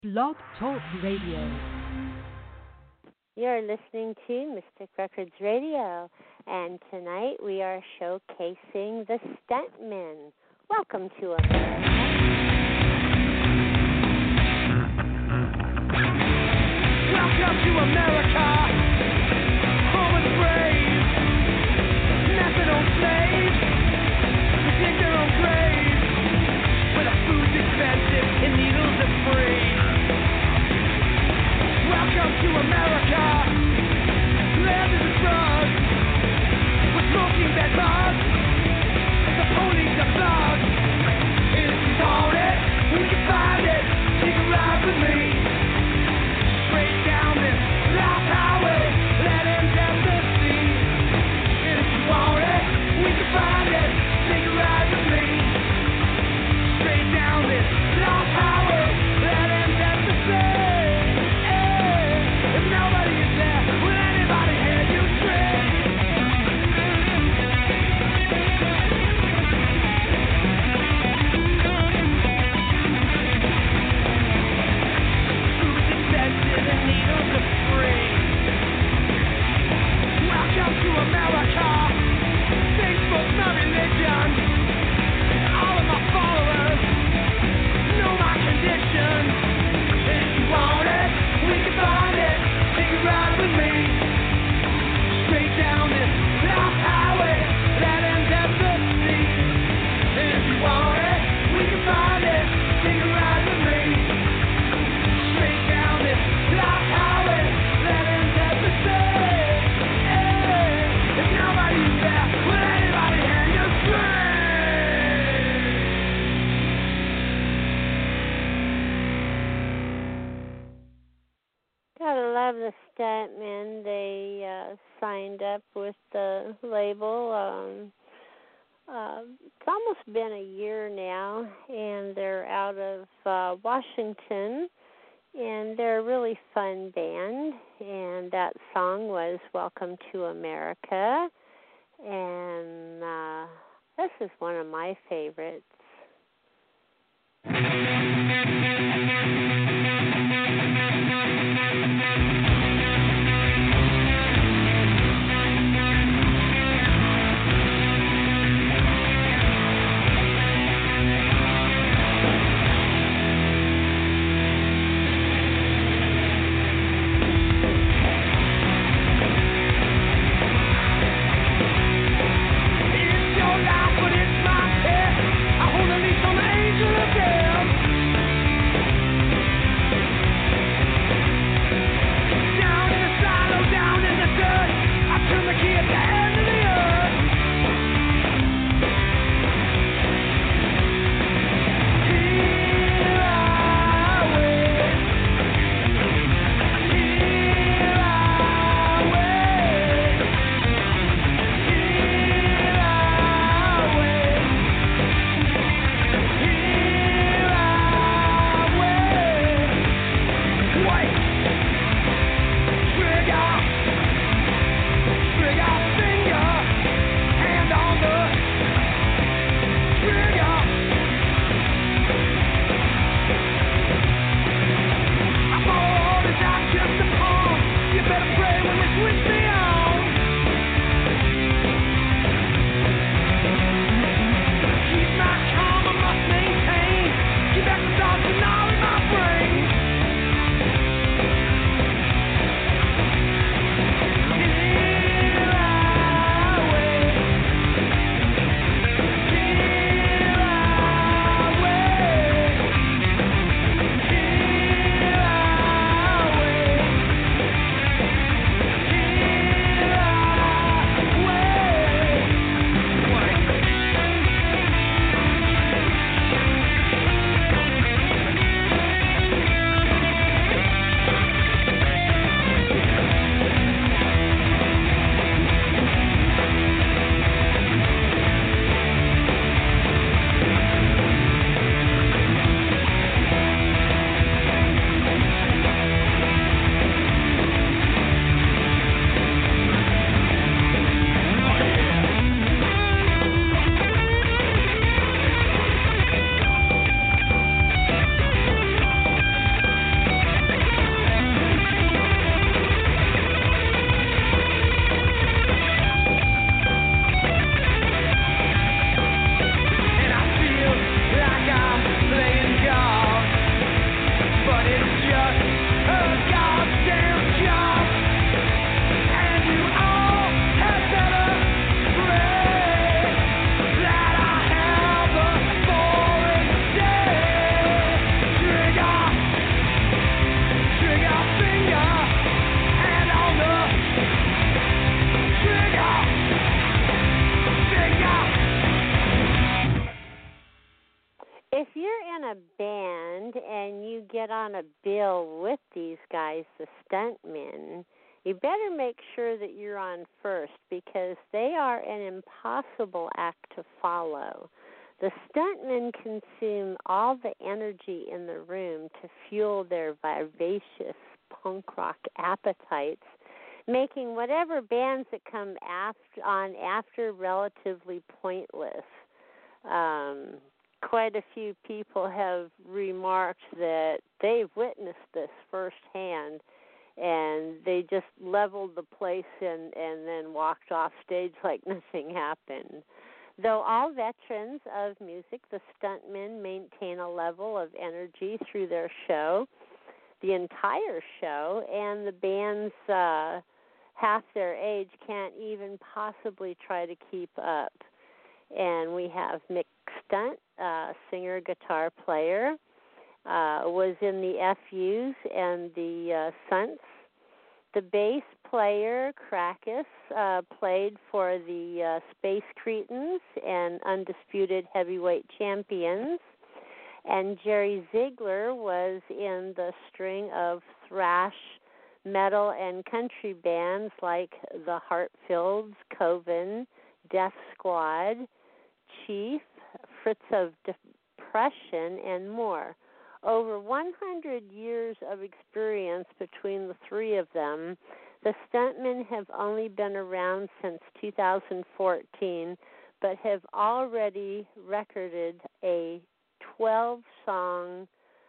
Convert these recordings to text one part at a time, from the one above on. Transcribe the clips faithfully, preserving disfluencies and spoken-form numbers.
Blog Talk Radio. You're listening to Mystic Records Radio, and tonight we are showcasing the Stuntmen. Welcome to America. Welcome to America, home of the brave, methadone slaves, who dig their own graves, where the food's expensive and needles are free. Welcome to America, land of the drugs, with smoking bed bugs, the police are thugs. And if you want it, we can find it, take a ride with me. Straight down this lost highway, let him test the sea. And if you want it, we can find it, take a ride with me. Straight down this lost highway, let him test the sea. If nobody is there, will anybody hear you scream? Food's expensive and needles are free. Welcome to America. Facebook's my religion. All of my followers know my condition. And if you want it, we can find it. Take a ride with me. Straight down this lost highway, let him test the sea. And if you want it, we can find it. Take a ride with me. Straight down this lost highway, let him test the sea. If nobody's there, will anybody hear you scream? Gotta love the Stuntmen. They uh, signed up with the label. Um, uh, it's almost been a year now, and they're out of uh, Washington, and they're a really fun band. And that song was "Welcome to America," and uh, this is one of my favorites. It's your life, but it's my pet. I hold a leash on the angel of death. want to bill with these guys, the stuntmen, you better make sure that you're on first, because they are an impossible act to follow. The stuntmen consume all the energy in the room to fuel their vivacious punk rock appetites, making whatever bands that come after, on after relatively pointless. Um, quite a few people have remarked that they've witnessed this firsthand, and they just leveled the place and, and then walked off stage like nothing happened. Though all veterans of music, the stuntmen maintain a level of energy through their show, the entire show, and the bands uh, half their age can't even possibly try to keep up. And we have Mick Stunt, uh, singer, guitar player, uh, was in the F Us and the uh, Sunts. The bass player, Krakus, uh, played for the uh, Space Cretins and Undisputed Heavyweight Champions. And Jerry Ziegler was in the string of thrash, metal, and country bands like the Heartfields, Coven, Death Squad, Chief, Fritz of Depression, and more. Over one hundred years of experience between the three of them, the stuntmen have only been around since two thousand fourteen, but have already recorded a twelve-song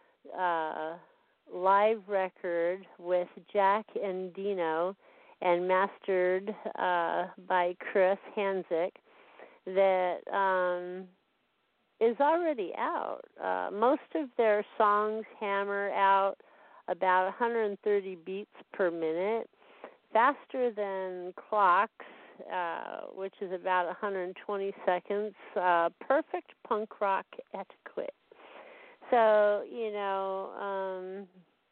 uh, live record with Jack and Dino and mastered uh, by Chris Hanzik that um, is already out. Uh, most of their songs hammer out about one hundred thirty beats per minute, faster than clocks, uh, which is about one hundred twenty seconds. Uh, perfect punk rock etiquette. So, you know, um,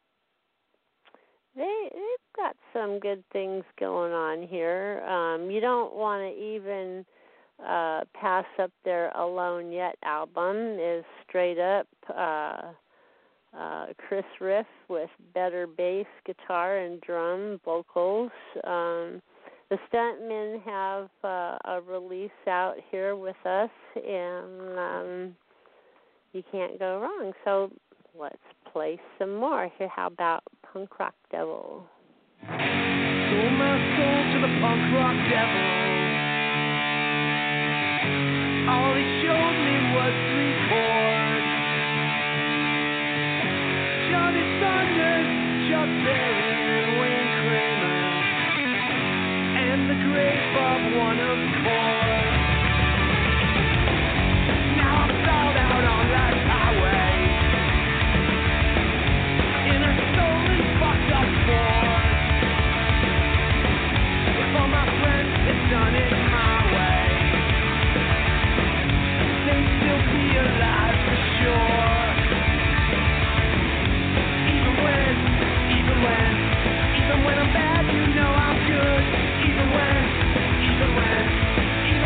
they, they've got some good things going on here. Um, you don't want to even uh, pass up their Alone Yet album. Is straight up uh, uh, Chris Riff with better bass, guitar, and drum vocals. Um, the Stuntmen have uh, a release out here with us, and um, you can't go wrong. So let's play some more. Here, how about Punk Rock Devil? Sold my soul to the punk rock devil. All he showed me was three chords. Johnny Saunders, Chuck Berry, and Wayne Kramer, and the great Bob Wanham chord. Now I'm sold out on life's highway in a stolen, fucked up Ford. If all my friends had done it my way, they'd still be alive for sure. Even when, even when, even when I'm bad, you know I'm good. Even when, even when, even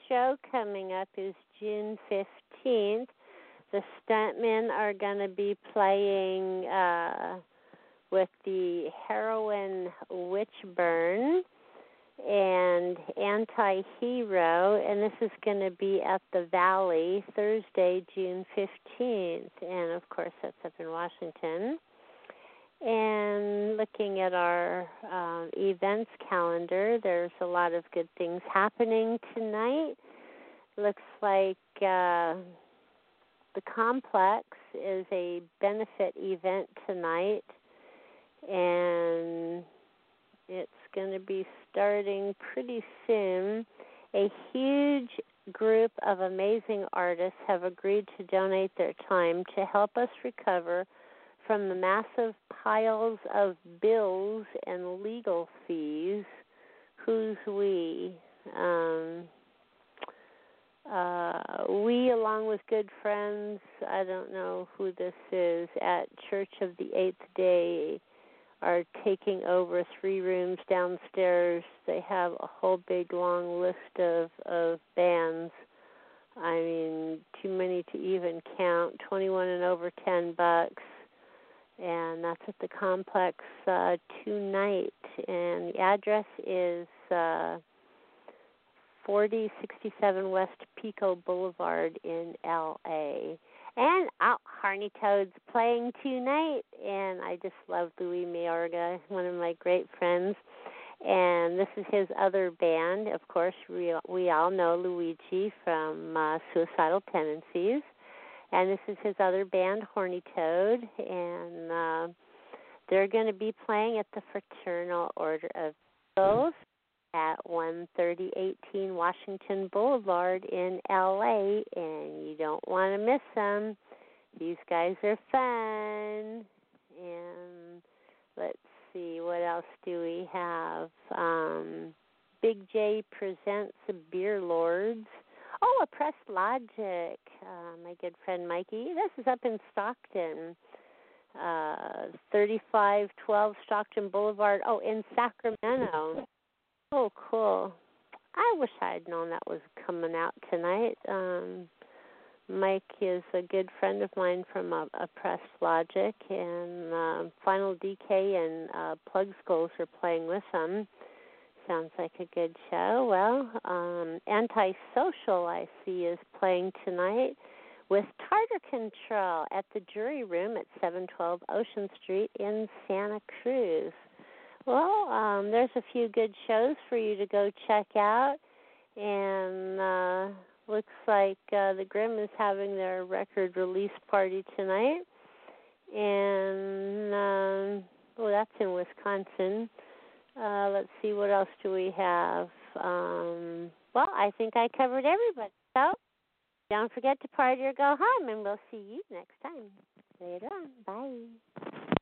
show coming up is June fifteenth. The Stuntmen are going to be playing uh, with the Heroin Witchburn and Anti-Hero, and this is going to be at the Valley Thursday, June fifteenth, and of course that's up in Washington. And looking at our um, events calendar, there's a lot of good things happening tonight. Looks like uh, the Complex is a benefit event tonight, and it's going to be starting pretty soon. A huge group of amazing artists have agreed to donate their time to help us recover from the massive piles of bills and legal fees. Who's we? Um, uh, we, along with good friends, I don't know who this is, at Church of the Eighth Day, are taking over three rooms downstairs. They have a whole big long list of, of bands. I mean, too many to even count. twenty-one and over ten bucks. And that's at the Complex uh, tonight. And the address is uh, forty sixty-seven West Pico Boulevard in L A And oh, Harney Toad's playing tonight. And I just love Louis Mayorga, one of my great friends. And this is his other band. Of course, we, we all know Luigi from uh, Suicidal Tendencies. And this is his other band, Horny Toad, and uh, they're going to be playing at the Fraternal Order of Eagles at one thirty eighteen Washington Boulevard in L A, and you don't want to miss them. These guys are fun. And let's see, what else do we have? Um, Big J presents Beer Lords. Oh, Oppressed Logic, uh, my good friend Mikey. This is up in Stockton, uh, thirty-five twelve Stockton Boulevard. Oh, in Sacramento. Oh, cool. I wish I had known that was coming out tonight. Um, Mike is a good friend of mine from uh, Oppressed Logic, and uh, Final D K and uh, Plug Skulls are playing with them. Sounds like a good show. Well, um, Antisocial, I see, is playing tonight with Tartar Control at the Jury Room at seven twelve Ocean Street in Santa Cruz. Well, um, there's a few good shows for you to go check out. And uh, looks like uh, the Grimm is having their record release party tonight. And, um, oh, that's in Wisconsin. Uh, let's see, what else do we have? Um, well, I think I covered everybody. So don't forget to party or go home, and we'll see you next time. Later on. Bye.